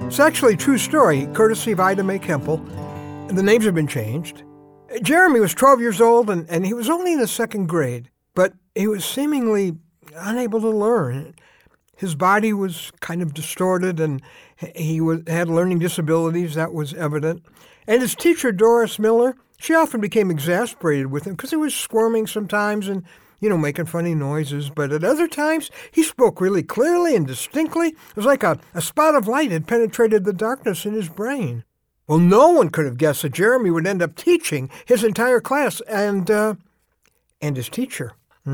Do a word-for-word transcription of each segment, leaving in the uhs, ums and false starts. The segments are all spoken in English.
It's actually a true story, courtesy of Ida Mae Kemple. The names have been changed. Jeremy was twelve years old, and, and he was only in the second grade, but he was seemingly unable to learn. His body was kind of distorted, and he was, had learning disabilities, that was evident. And his teacher, Doris Miller, she often became exasperated with him because he was squirming sometimes and, you know, making funny noises. But at other times, he spoke really clearly and distinctly. It was like a, a spot of light had penetrated the darkness in his brain. Well, no one could have guessed that Jeremy would end up teaching his entire class and, uh, and his teacher.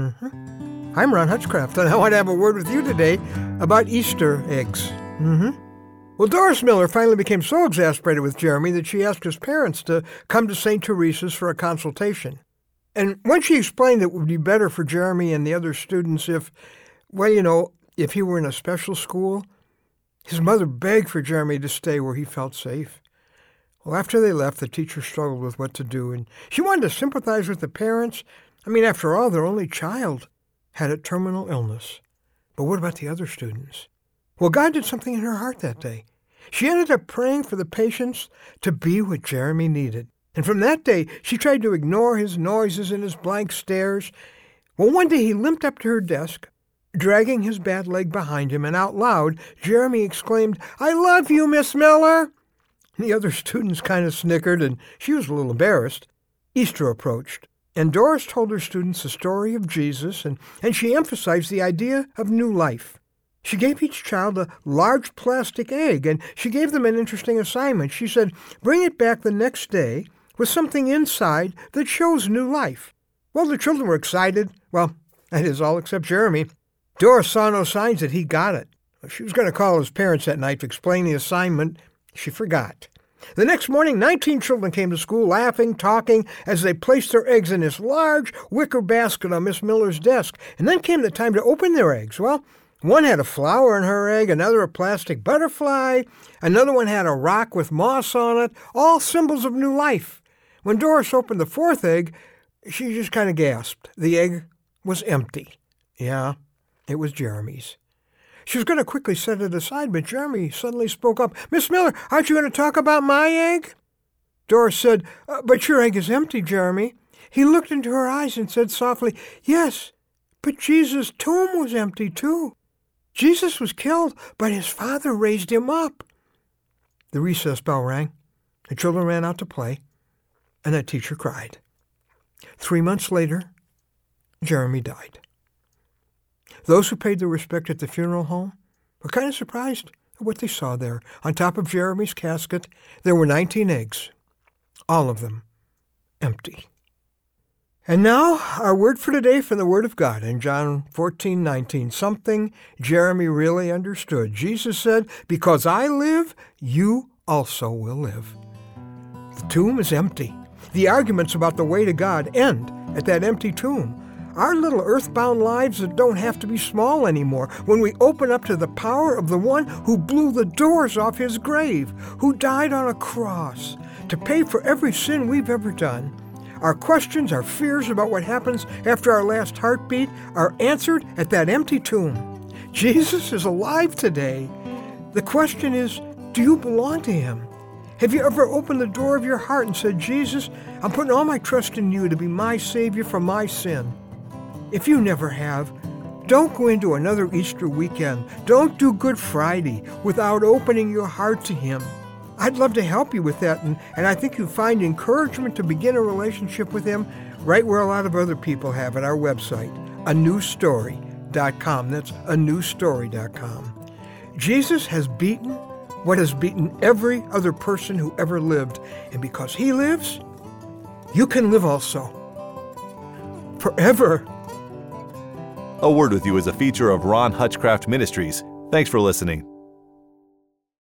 Mm-hmm. I'm Ron Hutchcraft, and I want to have a word with you today about Easter eggs. Mm-hmm. Well, Doris Miller finally became so exasperated with Jeremy that she asked his parents to come to Saint Teresa's for a consultation. And when she explained it would be better for Jeremy and the other students if, well, you know, if he were in a special school, his mother begged for Jeremy to stay where he felt safe. Well, after they left, the teacher struggled with what to do, and she wanted to sympathize with the parents. I mean, after all, their only child had a terminal illness. But what about the other students? Well, God did something in her heart that day. She ended up praying for the patients to be what Jeremy needed. And from that day, she tried to ignore his noises and his blank stares. Well, one day he limped up to her desk, dragging his bad leg behind him, and out loud, Jeremy exclaimed, "I love you, Miss Miller!" The other students kind of snickered, and she was a little embarrassed. Easter approached, and Doris told her students the story of Jesus, and, and she emphasized the idea of new life. She gave each child a large plastic egg, and she gave them an interesting assignment. She said, bring it back the next day with something inside that shows new life. Well, the children were excited. Well, that is all except Jeremy. Doris saw no signs that he got it. She was going to call his parents that night to explain the assignment. She forgot. The next morning, nineteen children came to school laughing, talking, as they placed their eggs in this large wicker basket on Miss Miller's desk. And then came the time to open their eggs. Well, one had a flower in her egg, another a plastic butterfly, another one had a rock with moss on it, all symbols of new life. When Doris opened the fourth egg, she just kind of gasped. The egg was empty. Yeah, it was Jeremy's. She was going to quickly set it aside, but Jeremy suddenly spoke up. Miss Miller, aren't you going to talk about my egg? Doris said, uh, but your egg is empty, Jeremy. He looked into her eyes and said softly, yes, but Jesus' tomb was empty too. Jesus was killed, but his Father raised him up. The recess bell rang. The children ran out to play, and the teacher cried. Three months later, Jeremy died. Those who paid their respect at the funeral home were kind of surprised at what they saw there. On top of Jeremy's casket, there were nineteen eggs, all of them empty. And now, our word for today from the Word of God in John fourteen nineteen, something Jeremy really understood. Jesus said, because I live, you also will live. The tomb is empty. The arguments about the way to God end at that empty tomb. Our little earthbound lives that don't have to be small anymore when we open up to the power of the one who blew the doors off his grave, who died on a cross to pay for every sin we've ever done. Our questions, our fears about what happens after our last heartbeat are answered at that empty tomb. Jesus is alive today. The question is, do you belong to him? Have you ever opened the door of your heart and said, Jesus, I'm putting all my trust in you to be my Savior for my sin? If you never have, don't go into another Easter weekend. Don't do Good Friday without opening your heart to him. I'd love to help you with that, and, and I think you'll find encouragement to begin a relationship with him right where a lot of other people have at our website, a new story dot com. That's a new story dot com. Jesus has beaten what has beaten every other person who ever lived, and because he lives, you can live also. Forever. A Word with You is a feature of Ron Hutchcraft Ministries. Thanks for listening.